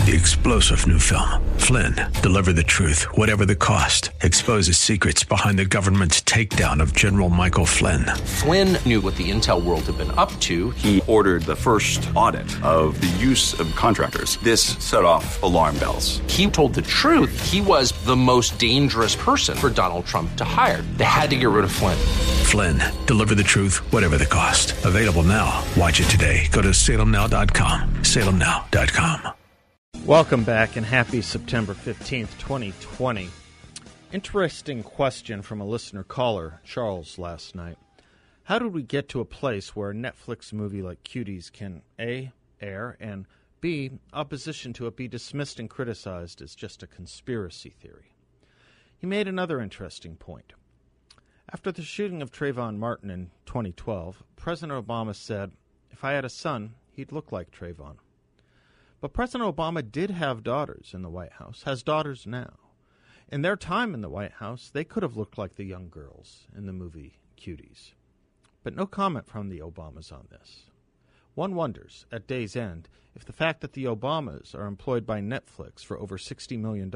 The explosive new film, Flynn, deliver the truth, whatever the cost, exposes secrets behind the government's takedown of General Michael Flynn. Flynn knew what the intel world had been up to. He ordered the first audit of the use of contractors. This set off alarm bells. He told the truth. He was the most dangerous person for Donald Trump to hire. They had to get rid of Flynn. Flynn, deliver the truth, whatever the cost. Available now. Watch it today. Go to salemnow.com. salemnow.com. Welcome back and happy September 15th, 2020. Interesting question from a listener caller, Charles, last night. How did we get to a place where a Netflix movie like Cuties can A, air, and B, opposition to it be dismissed and criticized as just a conspiracy theory? He made another interesting point. After the shooting of Trayvon Martin in 2012, President Obama said, "If I had a son, he'd look like Trayvon." But President Obama did have daughters in the White House, has daughters now. In their time in the White House, they could have looked like the young girls in the movie Cuties. But no comment from the Obamas on this. One wonders, at day's end, if the fact that the Obamas are employed by Netflix for over $60 million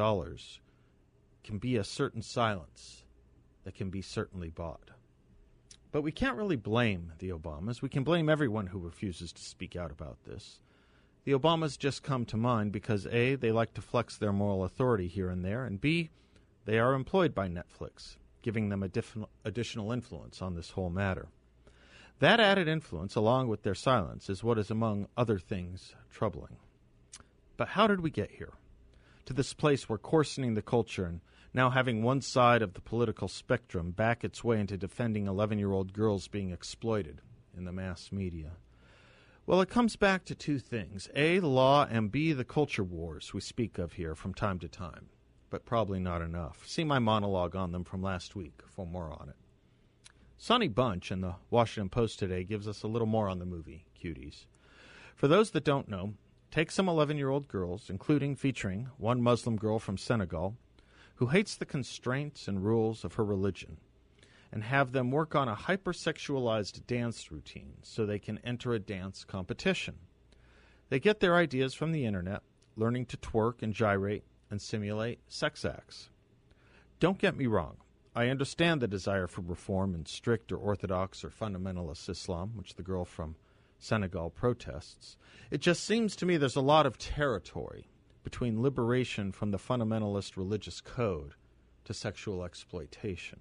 can be a certain silence that can be certainly bought. But we can't really blame the Obamas. We can blame everyone who refuses to speak out about this. The Obamas just come to mind because A, they like to flex their moral authority here and there, and B, they are employed by Netflix, giving them additional influence on this whole matter. That added influence, along with their silence, is what is, among other things, troubling. But how did we get here? To this place where coarsening the culture and now having one side of the political spectrum back its way into defending 11-year-old girls being exploited in the mass media? Well, it comes back to two things. A, the law, and B, the culture wars we speak of here from time to time, but probably not enough. See my monologue on them from last week for more on it. Sonny Bunch in the Washington Post today gives us a little more on the movie, Cuties. For those that don't know, take some 11-year-old girls, featuring one Muslim girl from Senegal, who hates the constraints and rules of her religion, and have them work on a hypersexualized dance routine so they can enter a dance competition. They get their ideas from the internet, learning to twerk and gyrate and simulate sex acts. Don't get me wrong. I understand the desire for reform in strict or orthodox or fundamentalist Islam, which the girl from Senegal protests. It just seems to me there's a lot of territory between liberation from the fundamentalist religious code to sexual exploitation.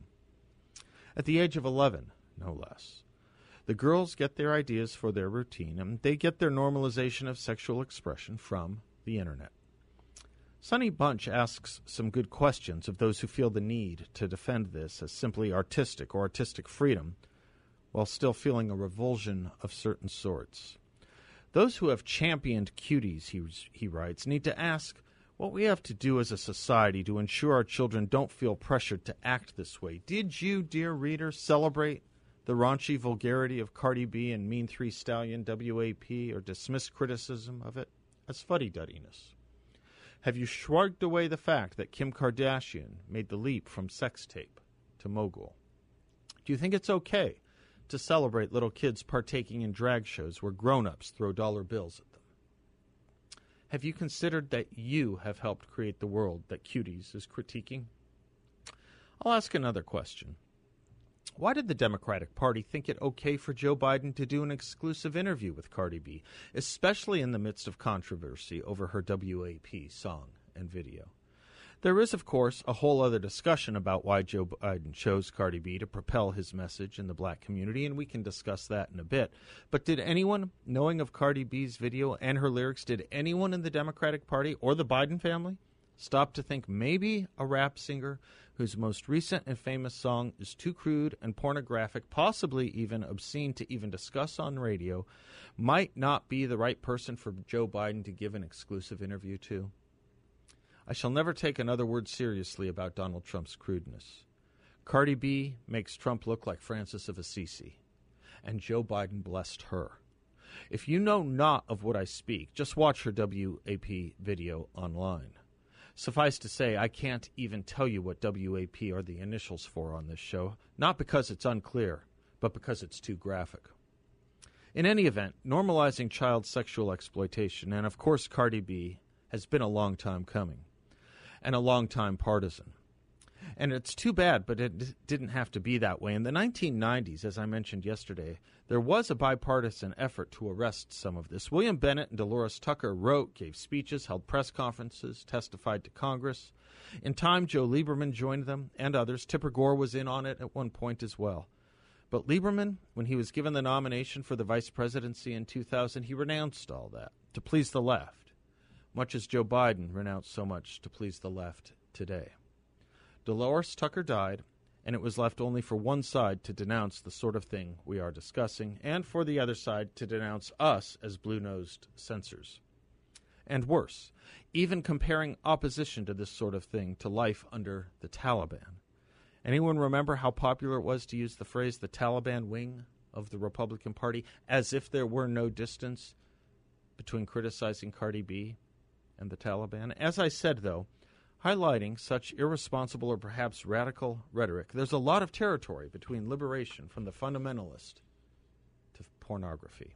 At the age of 11, no less. The girls get their ideas for their routine, and they get their normalization of sexual expression from the internet. Sonny Bunch asks some good questions of those who feel the need to defend this as simply artistic or artistic freedom, while still feeling a revulsion of certain sorts. Those who have championed Cuties, he writes, need to ask what we have to do as a society to ensure our children don't feel pressured to act this way. Did you, dear reader, celebrate the raunchy vulgarity of Cardi B and Mean Three Stallion WAP or dismiss criticism of it as fuddy-duddiness? Have you shrugged away the fact that Kim Kardashian made the leap from sex tape to mogul? Do you think it's okay to celebrate little kids partaking in drag shows where grown-ups throw dollar bills at them? Have you considered that you have helped create the world that Cuties is critiquing? I'll ask another question. Why did the Democratic Party think it okay for Joe Biden to do an exclusive interview with Cardi B, especially in the midst of controversy over her WAP song and video? There is, of course, a whole other discussion about why Joe Biden chose Cardi B to propel his message in the black community, and we can discuss that in a bit. But did anyone, knowing of Cardi B's video and her lyrics, did anyone in the Democratic Party or the Biden family stop to think maybe a rap singer whose most recent and famous song is too crude and pornographic, possibly even obscene to even discuss on radio, might not be the right person for Joe Biden to give an exclusive interview to? I shall never take another word seriously about Donald Trump's crudeness. Cardi B makes Trump look like Francis of Assisi, and Joe Biden blessed her. If you know not of what I speak, just watch her WAP video online. Suffice to say, I can't even tell you what WAP are the initials for on this show, not because it's unclear, but because it's too graphic. In any event, normalizing child sexual exploitation, and of course Cardi B, has been a long time coming, and a long time partisan. And it's too bad, but it didn't have to be that way. In the 1990s, as I mentioned yesterday, there was a bipartisan effort to arrest some of this. William Bennett and Dolores Tucker wrote, gave speeches, held press conferences, testified to Congress. In time, Joe Lieberman joined them and others. Tipper Gore was in on it at one point as well. But Lieberman, when he was given the nomination for the vice presidency in 2000, he renounced all that to please the left, much as Joe Biden renounced so much to please the left today. Dolores Tucker died, and it was left only for one side to denounce the sort of thing we are discussing, and for the other side to denounce us as blue-nosed censors. And worse, even comparing opposition to this sort of thing to life under the Taliban. Anyone remember how popular it was to use the phrase the Taliban wing of the Republican Party, as if there were no distance between criticizing Cardi B and the Taliban? As I said, though, highlighting such irresponsible or perhaps radical rhetoric, there's a lot of territory between liberation from the fundamentalist to pornography.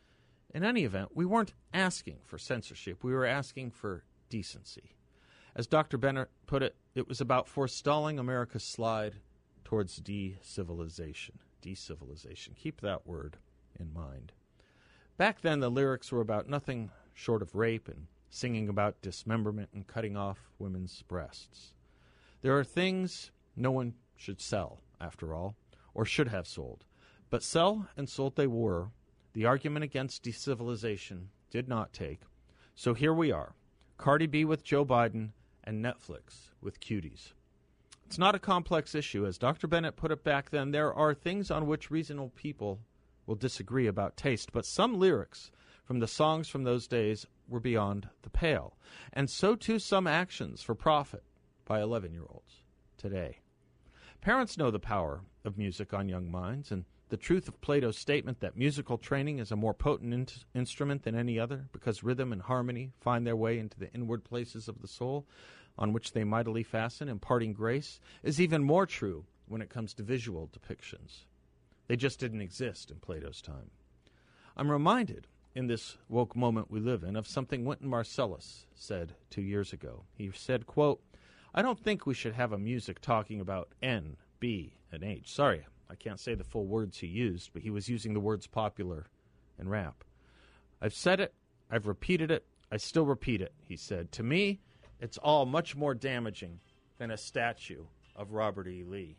In any event, we weren't asking for censorship. We were asking for decency. As Dr. Bennett put it, it was about forestalling America's slide towards de-civilization. De-civilization. Keep that word in mind. Back then, the lyrics were about nothing short of rape and singing about dismemberment and cutting off women's breasts. There are things no one should sell, after all, or should have sold. But sell and sold they were. The argument against decivilization did not take. So here we are, Cardi B with Joe Biden and Netflix with cuties. It's not a complex issue. As Dr. Bennett put it back then, there are things on which reasonable people will disagree about taste, but some lyrics from the songs from those days were beyond the pale, and so too some actions for profit by 11-year-olds today. Parents know the power of music on young minds, and the truth of Plato's statement that musical training is a more potent instrument than any other because rhythm and harmony find their way into the inward places of the soul on which they mightily fasten, imparting grace, is even more true when it comes to visual depictions. They just didn't exist in Plato's time. I'm reminded in this woke moment we live in of something Wynton Marsalis said 2 years ago. He said, quote, "I don't think we should have a music talking about N, B, and H." Sorry, I can't say the full words he used, but he was using the words popular and rap. "I've said it, I've repeated it, I still repeat it," he said. "To me, it's all much more damaging than a statue of Robert E. Lee."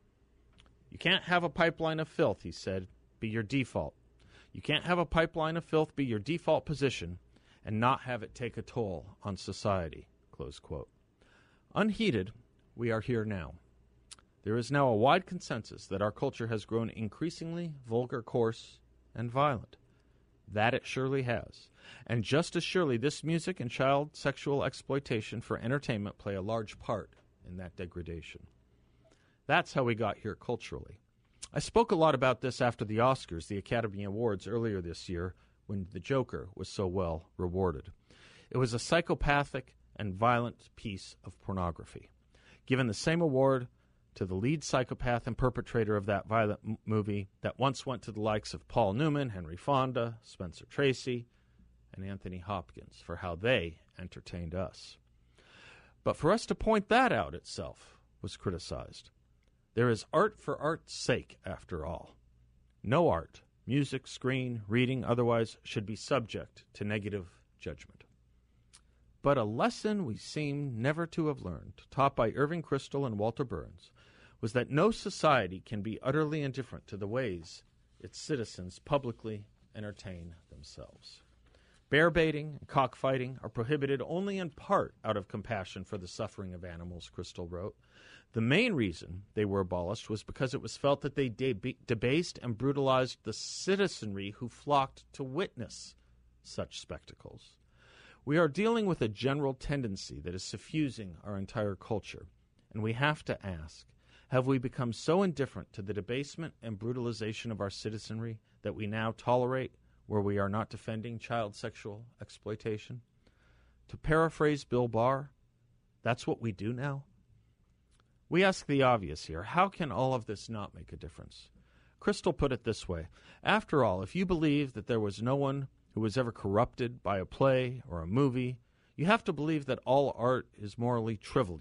You can't have a pipeline of filth, he said, be your default. You can't have a pipeline of filth be your default position and not have it take a toll on society, close quote. Unheeded, we are here now. There is now a wide consensus that our culture has grown increasingly vulgar, coarse, and violent. That it surely has. And just as surely this music and child sexual exploitation for entertainment play a large part in that degradation. That's how we got here culturally. I spoke a lot about this after the Oscars, the Academy Awards, earlier this year, when The Joker was so well rewarded. It was a psychopathic and violent piece of pornography. Given the same award to the lead psychopath and perpetrator of that violent movie that once went to the likes of Paul Newman, Henry Fonda, Spencer Tracy, and Anthony Hopkins for how they entertained us. But for us to point that out itself was criticized. There is art for art's sake, after all. No art, music, screen, reading, otherwise, should be subject to negative judgment. But a lesson we seem never to have learned, taught by Irving Kristol and Walter Burns, was that no society can be utterly indifferent to the ways its citizens publicly entertain themselves. Bear-baiting and cockfighting are prohibited only in part out of compassion for the suffering of animals, Kristol wrote. The main reason they were abolished was because it was felt that they debased and brutalized the citizenry who flocked to witness such spectacles. We are dealing with a general tendency that is suffusing our entire culture, and we have to ask, have we become so indifferent to the debasement and brutalization of our citizenry that we now tolerate where we are not defending child sexual exploitation? To paraphrase Bill Barr, that's what we do now? We ask the obvious here. How can all of this not make a difference? Kristol put it this way. After all, if you believe that there was no one who was ever corrupted by a play or a movie, You have to believe that all art is morally trivial,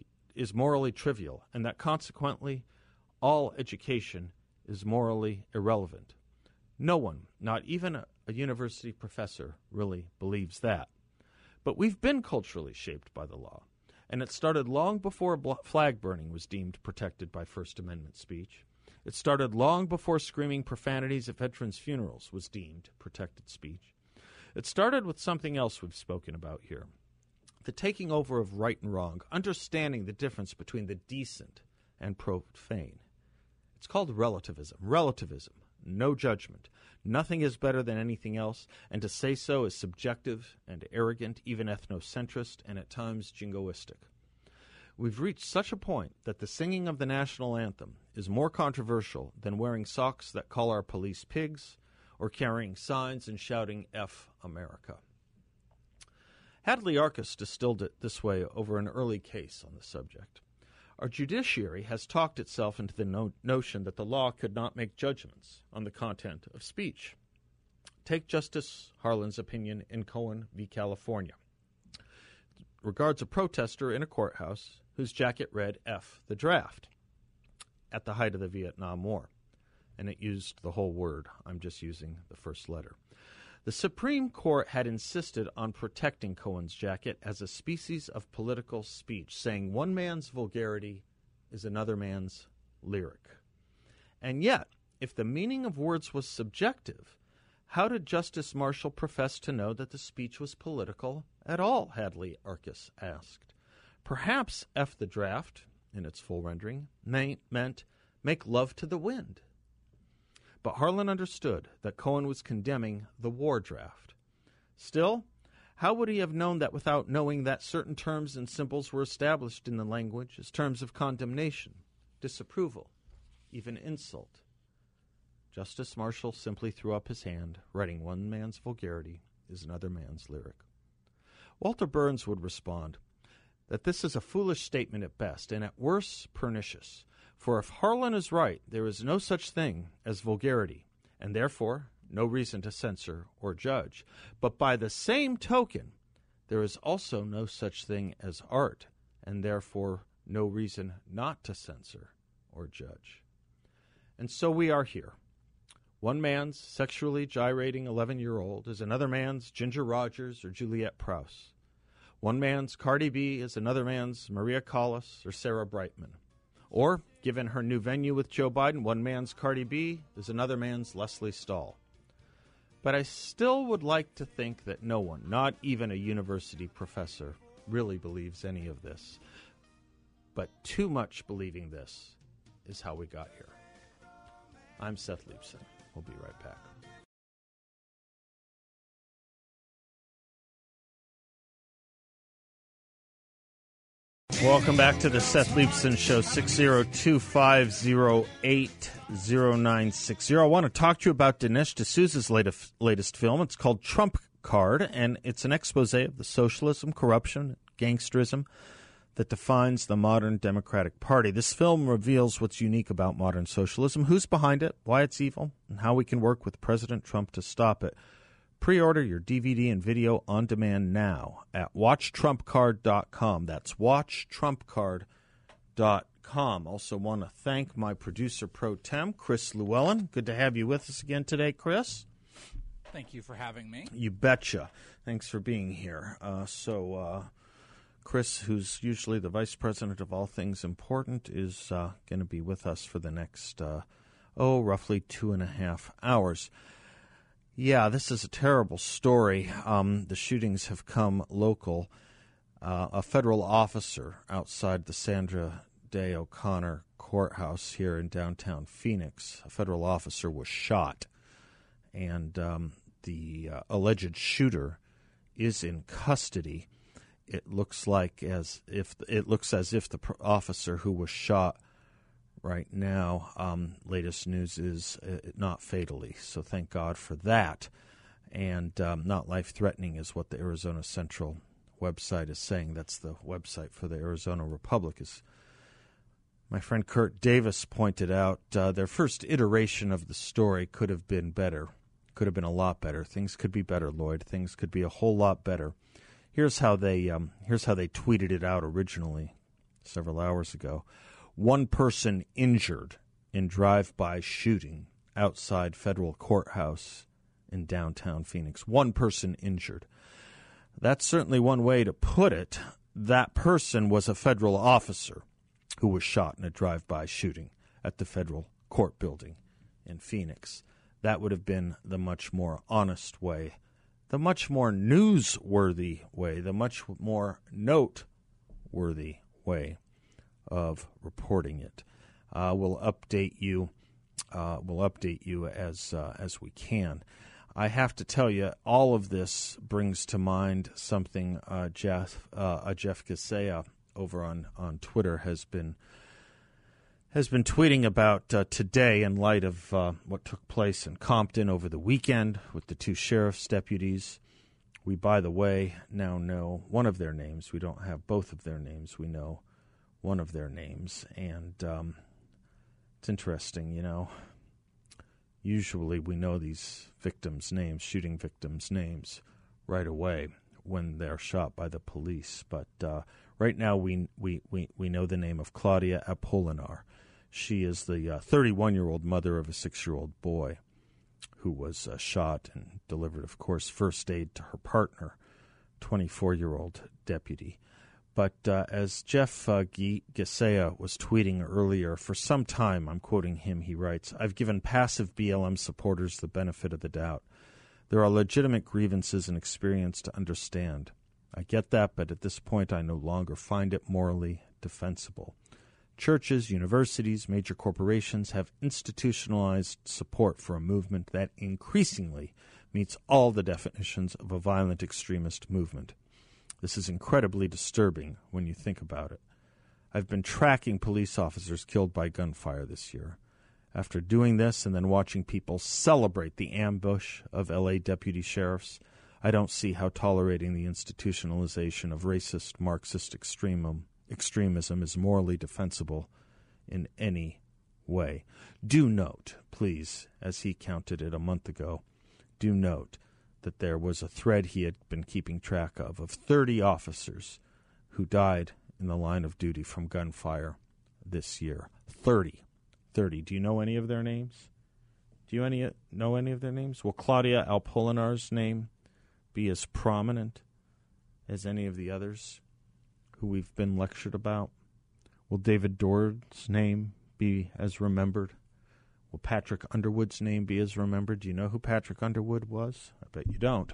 and that consequently all education is morally irrelevant. No one, not even a university professor, really believes that. But we've been culturally shaped by the law, and it started long before flag burning was deemed protected by First Amendment speech. It started long before screaming profanities at veterans' funerals was deemed protected speech. It started with something else we've spoken about here, the taking over of right and wrong, understanding the difference between the decent and profane. It's called relativism. Relativism, no judgment. Nothing is better than anything else, and to say so is subjective and arrogant, even ethnocentrist, and at times jingoistic. We've reached such a point that the singing of the national anthem is more controversial than wearing socks that call our police pigs or carrying signs and shouting F America. Hadley Arkes distilled it this way over an early case on the subject. Our judiciary has talked itself into the notion that the law could not make judgments on the content of speech. Take Justice Harlan's opinion in Cohen v. California. Regards a protester in a courthouse whose jacket read F the draft at the height of the Vietnam War. And it used the whole word. I'm just using the first letter. The Supreme Court had insisted on protecting Cohen's jacket as a species of political speech, saying one man's vulgarity is another man's lyric. And yet, if the meaning of words was subjective, how did Justice Marshall profess to know that the speech was political at all, Hadley Arkes asked. Perhaps F the draft, in its full rendering, meant make love to the wind. But Harlan understood that Cohen was condemning the war draft. Still, how would he have known that without knowing that certain terms and symbols were established in the language as terms of condemnation, disapproval, even insult? Justice Marshall simply threw up his hand, writing one man's vulgarity is another man's lyric. Walter Burns would respond that this is a foolish statement at best, and at worst pernicious. For if Harlan is right, there is no such thing as vulgarity, and therefore no reason to censor or judge. But by the same token, there is also no such thing as art, and therefore no reason not to censor or judge. And so we are here. One man's sexually gyrating 11-year-old is another man's Ginger Rogers or Juliette Prowse. One man's Cardi B is another man's Maria Callas or Sarah Brightman. Or, given her new venue with Joe Biden, one man's Cardi B is another man's Leslie Stahl. But I still would like to think that no one, not even a university professor, really believes any of this. But too much believing this is how we got here. I'm Seth Leibson. We'll be right back. Welcome back to the Seth Leibson Show, 602-508-0960. I want to talk to you about Dinesh D'Souza's latest film. It's called Trump Card, and it's an expose of the socialism, corruption, gangsterism that defines the modern Democratic Party. This film reveals what's unique about modern socialism, who's behind it, why it's evil, and how we can work with President Trump to stop it. Pre-order your DVD and video on demand now at WatchTrumpCard.com. That's WatchTrumpCard.com. Also want to thank my producer pro tem, Chris Llewellyn. Good to have you with us again today, Chris. Thank you for having me. You betcha. Thanks for being here. Chris, who's usually the vice president of all things important, is going to be with us for the next, roughly 2.5 hours. Yeah, this is a terrible story. The shootings have come local. A federal officer outside the Sandra Day O'Connor courthouse here in downtown Phoenix, a federal officer was shot, and the alleged shooter is in custody. It looks as if the officer who was shot right now, latest news is not fatally, so thank God for that, and not life-threatening is what the Arizona Central website is saying. That's the website for the Arizona Republic. As my friend Kurt Davis pointed out, their first iteration of the story could have been better, could have been a lot better. Things could be better, Lloyd. Things could be a whole lot better. Here's how they tweeted it out originally, several hours ago. One person injured in drive-by shooting outside federal courthouse in downtown Phoenix. One person injured. That's certainly one way to put it. That person was a federal officer who was shot in a drive-by shooting at the federal court building in Phoenix. That would have been the much more honest way, the much more newsworthy way, the much more noteworthy way of reporting it. We'll update you. As we can. I have to tell you, all of this brings to mind something Jeff Gesea over on Twitter has been tweeting about today in light of what took place in Compton over the weekend with the two sheriff's deputies. We, by the way, now know one of their names. We don't have both of their names. We know one of their names, and it's interesting, you know. Usually we know these victims' names, shooting victims' names, right away when they're shot by the police. But right now we know the name of Claudia Apolinar. She is the 31-year-old mother of a 6-year-old boy who was shot and delivered, of course, first aid to her partner, 24-year-old deputy. But as Jeff Gesea was tweeting earlier, for some time, I'm quoting him, he writes, "I've given passive BLM supporters the benefit of the doubt. There are legitimate grievances and experience to understand. I get that, but at this point I no longer find it morally defensible. Churches, universities, major corporations have institutionalized support for a movement that increasingly meets all the definitions of a violent extremist movement. This is incredibly disturbing when you think about it. I've been tracking police officers killed by gunfire this year. After doing this and then watching people celebrate the ambush of L.A. deputy sheriffs, I don't see how tolerating the institutionalization of racist Marxist extremism is morally defensible in any way. Do note, please, as he counted it a month ago, do note that there was a thread he had been keeping track of 30 officers who died in the line of duty from gunfire this year. 30. Do you know any of their names? Do you know any of their names? Will Claudia Apolinar's name be as prominent as any of the others who we've been lectured about? Will David Dord's name be as remembered? Will Patrick Underwood's name be as remembered? Do you know who Patrick Underwood was? I bet you don't.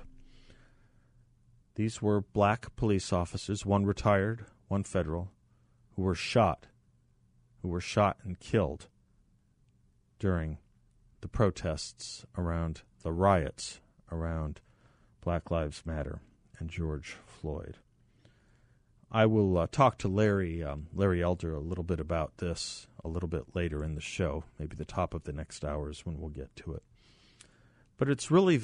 These were black police officers, one retired, one federal, who were shot and killed during the protests around the riots around Black Lives Matter and George Floyd. I will talk to Larry Elder a little bit about this a little bit later in the show. Maybe the top of the next hour is when we'll get to it. But it's really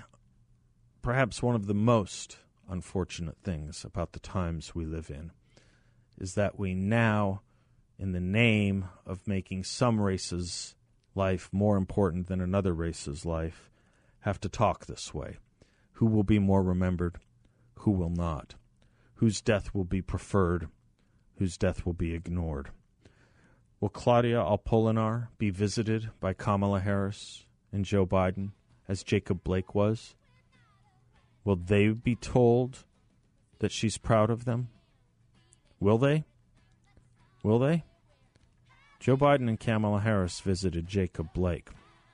perhaps one of the most unfortunate things about the times we live in is that we now, in the name of making some race's life more important than another race's life, have to talk this way. Who will be more remembered? Who will not? Whose death will be preferred? Whose death will be ignored? Will Claudia Apolinar be visited by Kamala Harris and Joe Biden as Jacob Blake was? Will they be told that she's proud of them? Will they? Will they? Joe Biden and Kamala Harris visited Jacob Blake.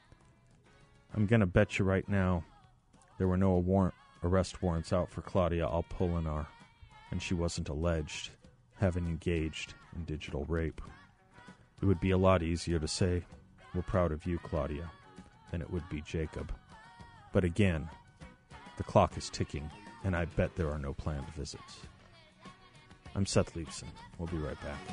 I'm going to bet you right now there were no arrest warrants out for Claudia Apolinar, and she wasn't alleged having engaged in digital rape. It would be a lot easier to say, "We're proud of you, Claudia," than it would be Jacob. But again, the clock is ticking, and I bet there are no planned visits. I'm Seth Leibson. We'll be right back.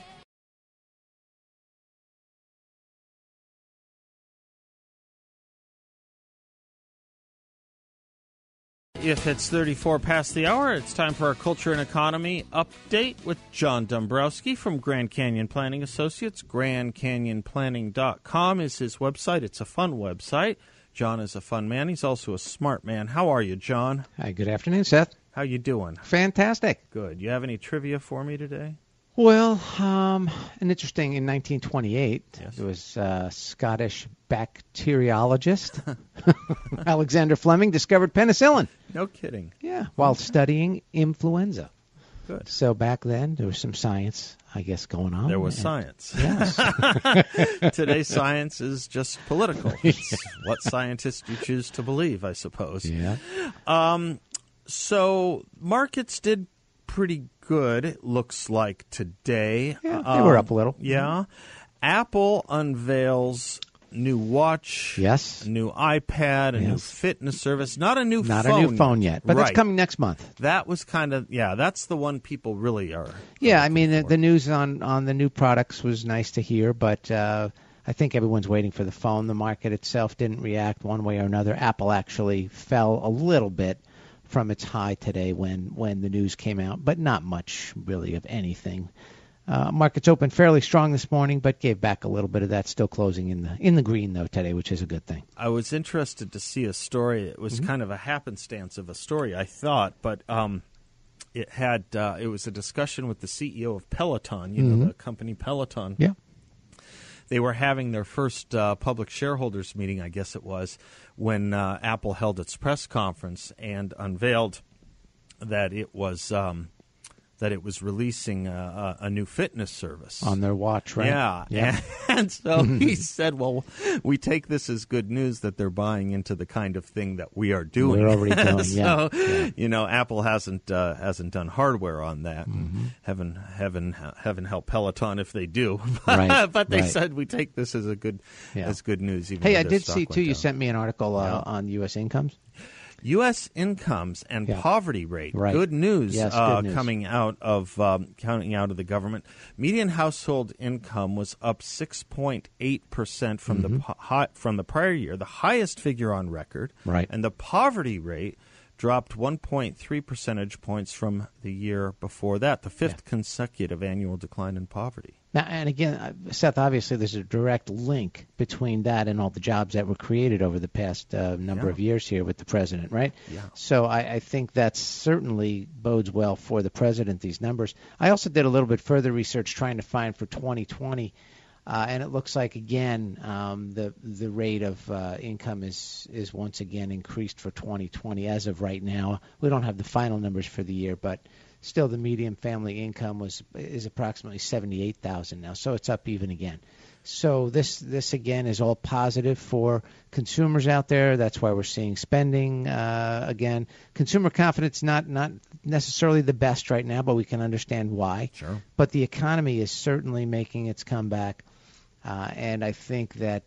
If it's 34 past the hour, it's time for our Culture and Economy Update with John Dombrowski from Grand Canyon Planning Associates. GrandCanyonPlanning.com is his website. It's a fun website. John is a fun man. He's also a smart man. How are you, John? Hi, good afternoon, Seth. How you doing? Fantastic. Good. You have any trivia for me today? Well, an interesting, in 1928, Yes. there was a Scottish bacteriologist, Alexander Fleming, discovered penicillin. No kidding. Yeah, while studying influenza. Good. So back then, there was some science, I guess, going on. There was And- science. Yes. Today's science is just political. It's what scientists you choose to believe, I suppose. Yeah. So markets did pretty good, it looks like, today. Yeah, they were up a little. Yeah. Apple unveils new watch, Yes. a new iPad, a new Yes. fitness service. Not a new Not phone. a new phone yet, but Right. that's coming next month. That was kind of, that's the one people really are. Yeah, I mean, the news on the new products was nice to hear, but I think everyone's waiting for the phone. The market itself didn't react one way or another. Apple actually fell a little bit from its high today when the news came out, but not much really of anything. Markets opened fairly strong this morning, but gave back a little bit of that. Still closing in the green though today, which is a good thing. I was interested to see a story. It was kind of a happenstance of a story, I thought, but it was a discussion with the CEO of Peloton. You know, the company Peloton. Yeah. They were having their first public shareholders meeting, I guess it was, when Apple held its press conference and unveiled that it was releasing a new fitness service On their watch, right? Yeah. And so he said, well, we take this as good news that they're buying into the kind of thing that we are doing. We're already doing, So, yeah. Apple hasn't done hardware on that. And heaven help Peloton if they do. Right, But they right. said we take this as good news. Even Hey, though I their did stock see went too. You down. sent me an article on U.S. incomes. U.S. incomes and Yeah. poverty rate. Right. Good news, Yes, good news. coming out of the government. Median household income was up 6.8% from from the prior year, the highest figure on record. Right. And the poverty rate dropped 1.3 percentage points from the year before that, the fifth consecutive annual decline in poverty. Now, and again, Seth, obviously there's a direct link between that and all the jobs that were created over the past number of years here with the president, right? Yeah. So I think that certainly bodes well for the president, these numbers. I also did a little bit further research trying to find for 2020, and it looks like, again, the rate of income is once again increased for 2020 as of right now. We don't have the final numbers for the year, but still, the median family income is approximately $78,000 now, so it's up even again. So this again is all positive for consumers out there. That's why we're seeing spending again. Consumer confidence not necessarily the best right now, but we can understand why. Sure. But the economy is certainly making its comeback, and I think that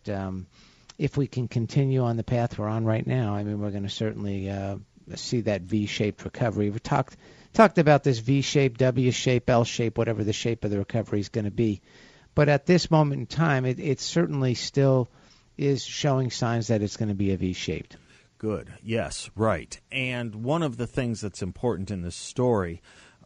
if we can continue on the path we're on right now, I mean, we're going to certainly see that V-shaped recovery. We talked about this V-shape, W-shape, L-shape, whatever the shape of the recovery is going to be. But at this moment in time, it certainly still is showing signs that it's going to be a V-shaped. Good. Yes, right. And one of the things that's important in this story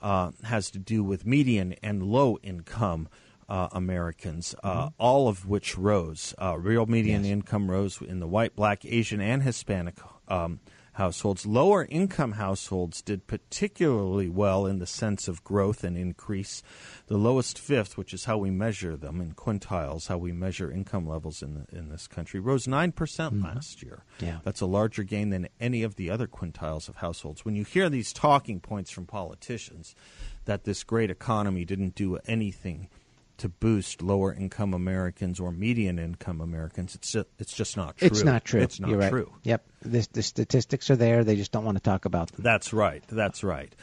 has to do with median and low-income Americans, all of which rose. Real median income rose in the white, black, Asian, and Hispanic households. Lower income households did particularly well in the sense of growth and increase. The lowest fifth, which is how we measure them in quintiles, how we measure income levels in this country, rose 9% last year. Yeah. That's a larger gain than any of the other quintiles of households. When you hear these talking points from politicians that this great economy didn't do anything to boost lower-income Americans or median-income Americans, it's just not true. It's not true. It's not You're right. true. Yep. The statistics are there. They just don't want to talk about them. That's right. That's right.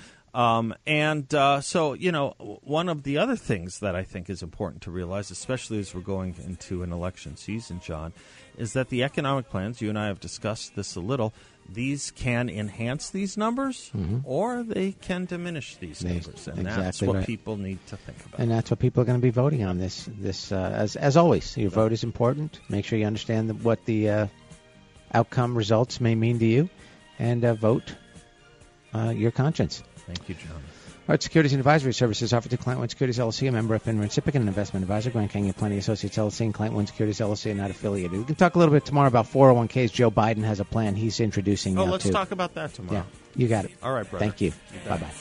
So, one of the other things that I think is important to realize, especially as we're going into an election season, John, is that the economic plans, you and I have discussed this a little, these can enhance these numbers or they can diminish these numbers. And that's exactly what right. people need to think about. And that's what people are going to be voting on this as always. Your vote is important. Make sure you understand what the outcome results may mean to you, and vote your conscience. Thank you, John. Right, securities and advisory services offered to Client One Securities LLC, a member of FINRA Recipient and investment advisor. Grand Canyon Planning Associates LLC and Client One Securities LLC are not affiliated. We can talk a little bit tomorrow about 401ks. Joe Biden has a plan he's introducing now, let's too. talk about that tomorrow. Yeah, you got it. All right, brother. Thank you. Bye-bye.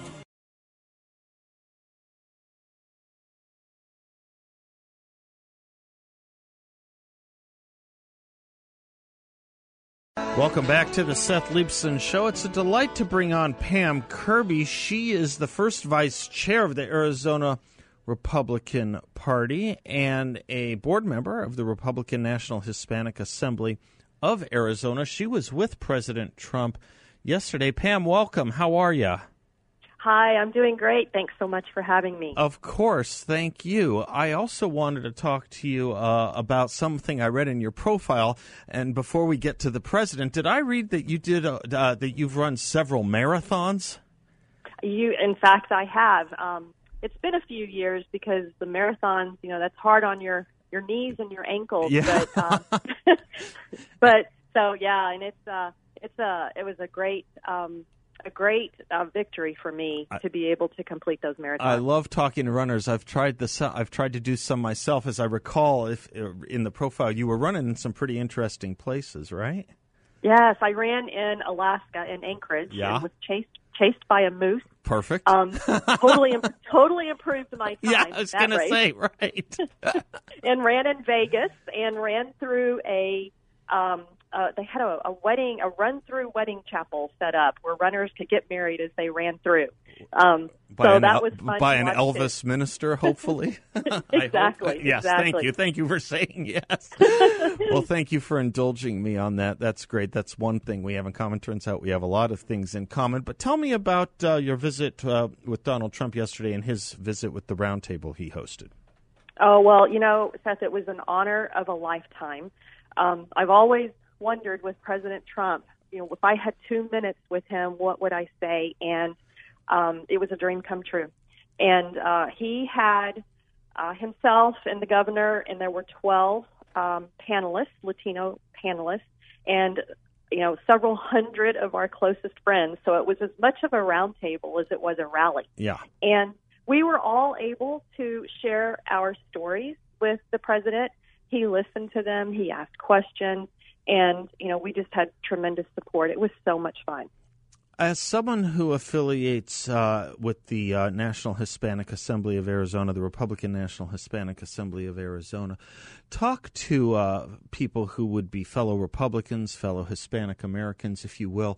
Welcome back to the Seth Leibsohn Show. It's a delight to bring on Pam Kirby. She is the first vice chair of the Arizona Republican Party and a board member of the Republican National Hispanic Assembly of Arizona. She was with President Trump yesterday. Pam, welcome. How are you? Hi, I'm doing great. Thanks so much for having me. Of course. Thank you. I also wanted to talk to you about something I read in your profile. And before we get to the president, did I read that you did that you've run several marathons? In fact, I have. It's been a few years because the marathons, that's hard on your knees and your ankles. Yeah. But so yeah, and it was a great victory for me to be able to complete those marathons. I love talking to runners. I've tried to do some myself. As I recall, if in the profile you were running in some pretty interesting places, right? Yes, I ran in Alaska in Anchorage. Yeah. And was chased by a moose. Perfect. Totally improved my time. Yeah, I was going to say, right. And ran in Vegas and ran through they had a run-through wedding chapel set up where runners could get married as they ran through. So that was fun. By an Elvis minister, hopefully. Exactly. Yes, exactly. Thank you for saying yes. Well, thank you for indulging me on that. That's great. That's one thing we have in common. Turns out we have a lot of things in common. But tell me about your visit with Donald Trump yesterday and his visit with the roundtable he hosted. Oh, well, Seth, it was an honor of a lifetime. I've always wondered with President Trump, if I had 2 minutes with him, what would I say? And it was a dream come true. And he had himself and the governor, and there were 12 panelists, Latino panelists, and several hundred of our closest friends. So it was as much of a roundtable as it was a rally. Yeah. And we were all able to share our stories with the president. He listened to them. He asked questions. And, we just had tremendous support. It was so much fun. As someone who affiliates with the National Hispanic Assembly of Arizona, the Republican National Hispanic Assembly of Arizona, talk to people who would be fellow Republicans, fellow Hispanic Americans, if you will,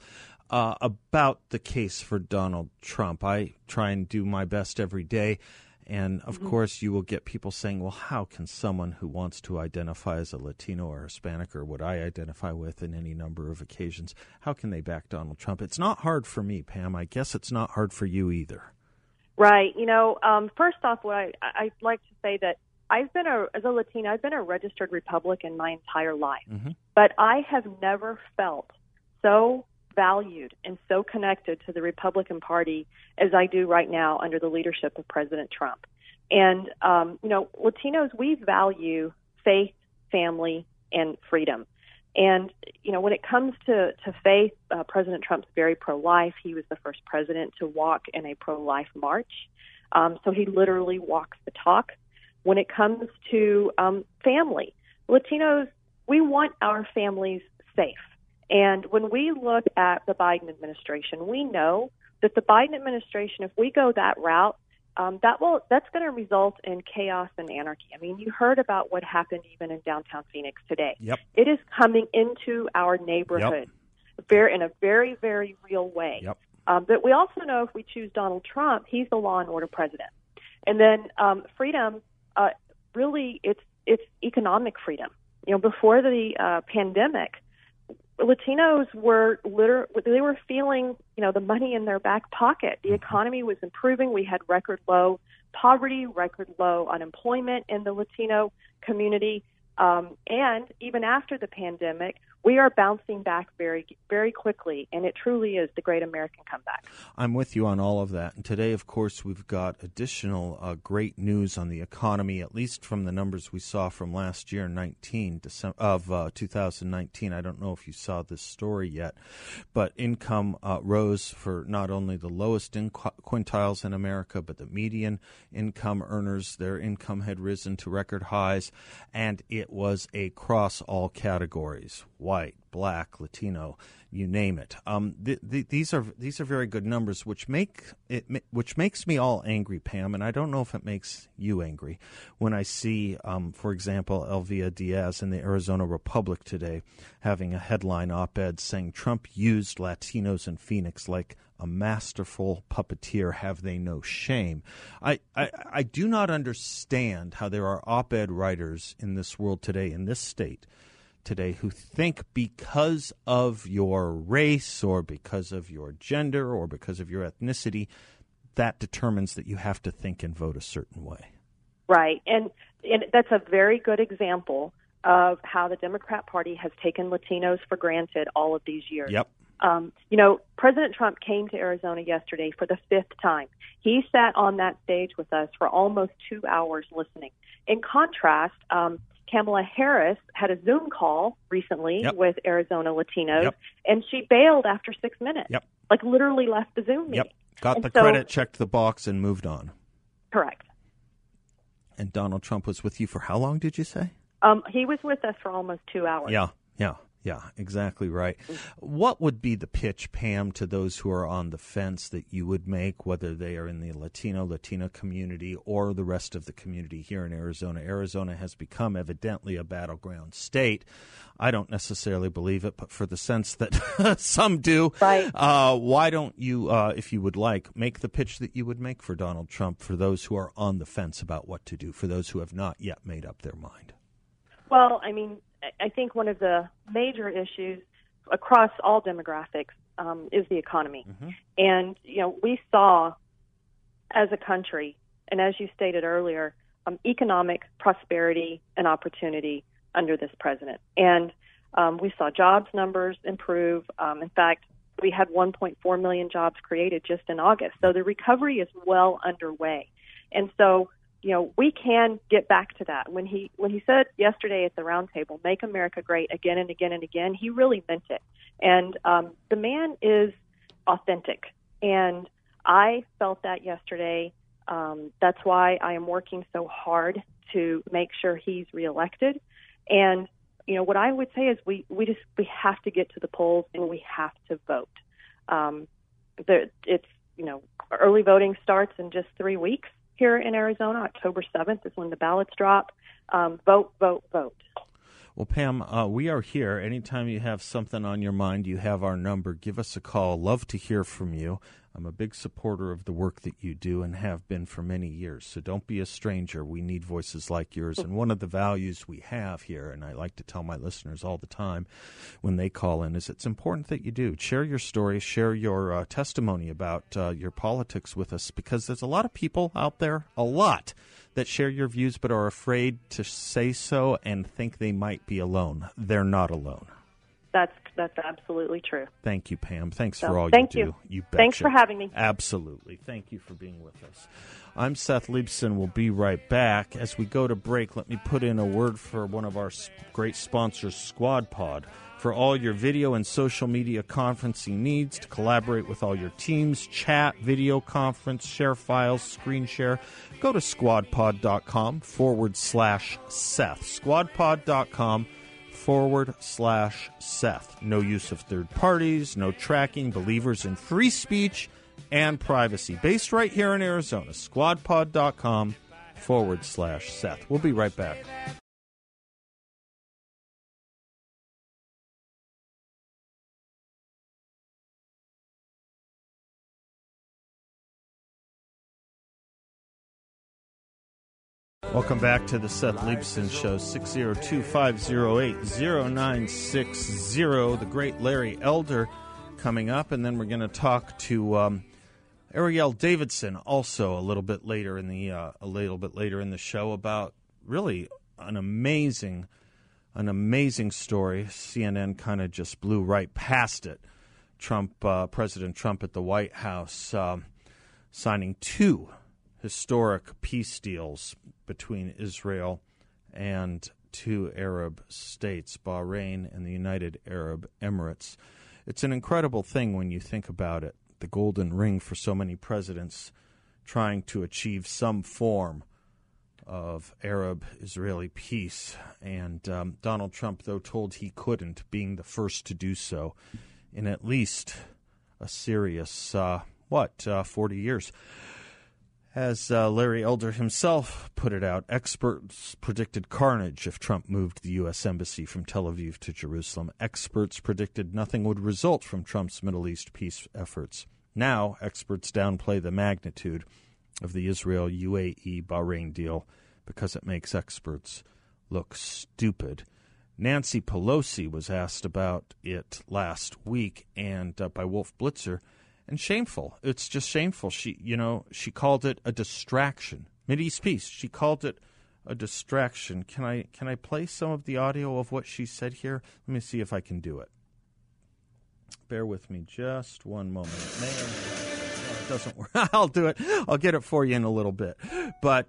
about the case for Donald Trump. I try and do my best every day. And, of course, you will get people saying, well, how can someone who wants to identify as a Latino or Hispanic, or what I identify with in any number of occasions, how can they back Donald Trump? It's not hard for me, Pam. I guess it's not hard for you either. Right. First off, what I'd like to say that as a Latina, I've been a registered Republican my entire life. Mm-hmm. But I have never felt so valued and so connected to the Republican Party as I do right now under the leadership of President Trump. And, Latinos, we value faith, family, and freedom. And, when it comes to faith, President Trump's very pro-life. He was the first president to walk in a pro-life march. So he literally walks the talk. When it comes to family, Latinos, we want our families safe. And when we look at the Biden administration, we know that the Biden administration, if we go that route, that's going to result in chaos and anarchy. I mean, you heard about what happened even in downtown Phoenix today. Yep. It is coming into our neighborhood in a very, very real way. Yep. But we also know if we choose Donald Trump, he's the law and order president. And then freedom, really, it's economic freedom. Before the pandemic, Latinos were feeling, the money in their back pocket. The economy was improving. We had record low poverty, record low unemployment in the Latino community. And even after the pandemic, we are bouncing back very, very quickly, and it truly is the great American comeback. I'm with you on all of that. And today, of course, we've got additional great news on the economy, at least from the numbers we saw from last year, 2019. I don't know if you saw this story yet, but income rose for not only the lowest quintiles in America, but the median income earners. Their income had risen to record highs, and it was across all categories: white, black, Latino, you name it. These are very good numbers, which makes me all angry, Pam, and I don't know if it makes you angry when I see, for example, Elvia Diaz in the Arizona Republic today having a headline op-ed saying Trump used Latinos in Phoenix like a masterful puppeteer. Have they no shame? I do not understand how there are op-ed writers in this world today, in this state today, who think because of your race or because of your gender or because of your ethnicity, that determines that you have to think and vote a certain way. Right. And that's a very good example of how the Democrat Party has taken Latinos for granted all of these years. Yep. President Trump came to Arizona yesterday for the 5th time. He sat on that stage with us for almost 2 hours listening. In contrast, Kamala Harris had a Zoom call recently with Arizona Latinos, and she bailed after 6 minutes, like literally left the Zoom meeting. Got the credit, checked the box, and moved on. Correct. And Donald Trump was with you for how long, did you say? He was with us for almost 2 hours. Yeah, exactly right. What would be the pitch, Pam, to those who are on the fence that you would make, whether they are in the Latina community or the rest of the community here in Arizona? Arizona has become evidently a battleground state. I don't necessarily believe it, but for the sense that some do, right. Why don't you, if you would like, make the pitch that you would make for Donald Trump for those who are on the fence about what to do, for those who have not yet made up their mind? Well, I think one of the major issues across all demographics is the economy. Mm-hmm. And, we saw as a country, and as you stated earlier, economic prosperity and opportunity under this president. And we saw jobs numbers improve. In fact, we had 1.4 million jobs created just in August. So the recovery is well underway. And so, we can get back to that. When he said yesterday at the roundtable, "Make America Great Again and Again and Again," he really meant it. And the man is authentic, and I felt that yesterday. That's why I am working so hard to make sure he's reelected. And what I would say is we have to get to the polls and we have to vote. Early voting starts in just 3 weeks. Here in Arizona, October 7th is when the ballots drop. Vote, vote, vote. Well, Pam, we are here. Anytime you have something on your mind, you have our number. Give us a call. Love to hear from you. I'm a big supporter of the work that you do and have been for many years. So don't be a stranger. We need voices like yours. And one of the values we have here, and I like to tell my listeners all the time when they call in, is it's important that you do. Share your story, share your testimony about your politics with us, because there's a lot of people out there, that share your views but are afraid to say so and think they might be alone. They're not alone. That's absolutely true. Thank you, Pam. Thanks for all you do. You betcha. Thanks for having me. Absolutely. Thank you for being with us. I'm Seth Leibson. We'll be right back. As we go to break, let me put in a word for one of our great sponsors, SquadPod. For all your video and social media conferencing needs, to collaborate with all your teams, chat, video conference, share files, screen share, go to squadpod.com/Seth. Squadpod.com/Seth. No use of third parties, no tracking, believers in free speech and privacy. Based right here in Arizona. Squadpod.com/Seth. We'll be right back. Welcome back to the Seth Leibson Show, 602-508-0960. The great Larry Elder coming up, and then we're going to talk to Ariel Davidson also a little bit later in the show about really an amazing an amazing story. CNN kind of just blew right past it. President Trump at the White House signing 2 historic peace deals between Israel and 2 Arab states, Bahrain and the United Arab Emirates. It's an incredible thing when you think about it, the golden ring for so many presidents trying to achieve some form of Arab-Israeli peace. And Donald Trump, though, told he couldn't, being the first to do so in at least a serious, 40 years. As Larry Elder himself put it out, experts predicted carnage if Trump moved the U.S. Embassy from Tel Aviv to Jerusalem. Experts predicted nothing would result from Trump's Middle East peace efforts. Now, experts downplay the magnitude of the Israel-UAE-Bahrain deal because it makes experts look stupid. Nancy Pelosi was asked about it last week and by Wolf Blitzer, and shameful. It's just shameful. She called it a distraction. Mideast peace. She called it a distraction. Can I play some of the audio of what she said here? Let me see if I can do it. Bear with me just one moment. It doesn't work. I'll do it. I'll get it for you in a little bit. But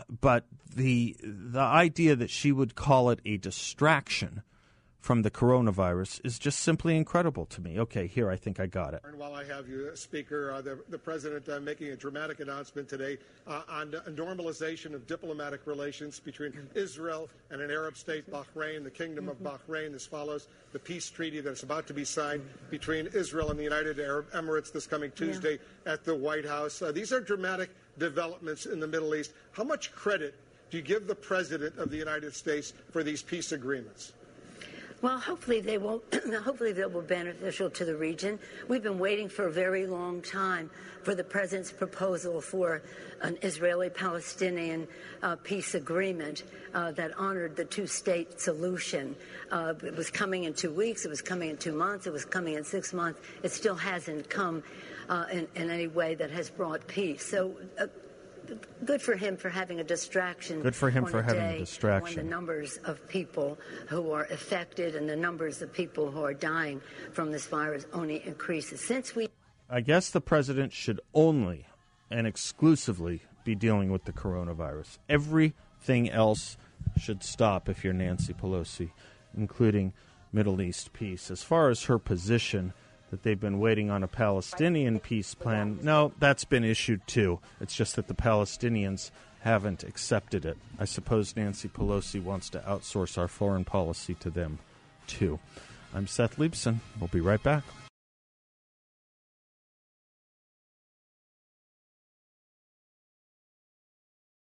the idea that she would call it a distraction from the coronavirus is just simply incredible to me. Okay, here, I think I got it. And while I have you, Speaker, the President making a dramatic announcement today on normalization of diplomatic relations between Israel and an Arab state, Bahrain, the Kingdom of Bahrain, as follows the peace treaty that's about to be signed between Israel and the United Arab Emirates this coming Tuesday at the White House. These are dramatic developments in the Middle East. How much credit do you give the President of the United States for these peace agreements? Well, hopefully they will. Hopefully they will be beneficial to the region. We've been waiting for a very long time for the president's proposal for an Israeli-Palestinian peace agreement that honored the two-state solution. It was coming in 2 weeks. It was coming in 2 months. It was coming in 6 months. It still hasn't come in any way that has brought peace. So. Good for him for having a distraction. Good for him for having a distraction. When the numbers of people who are affected and the numbers of people who are dying from this virus only increases. I guess the president should only and exclusively be dealing with the coronavirus. Everything else should stop if you're Nancy Pelosi, including Middle East peace. As far as her position that they've been waiting on a Palestinian peace plan, no, that's been issued too. It's just that the Palestinians haven't accepted it. I suppose Nancy Pelosi wants to outsource our foreign policy to them too. I'm Seth Leibson. We'll be right back.